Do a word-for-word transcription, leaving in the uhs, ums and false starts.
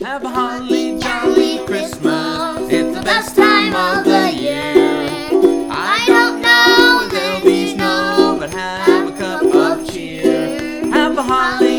Have a holly jolly Christmas. It's the best time of the year. I don't know if there'll be snow, but have a cup of cheer. Have a holly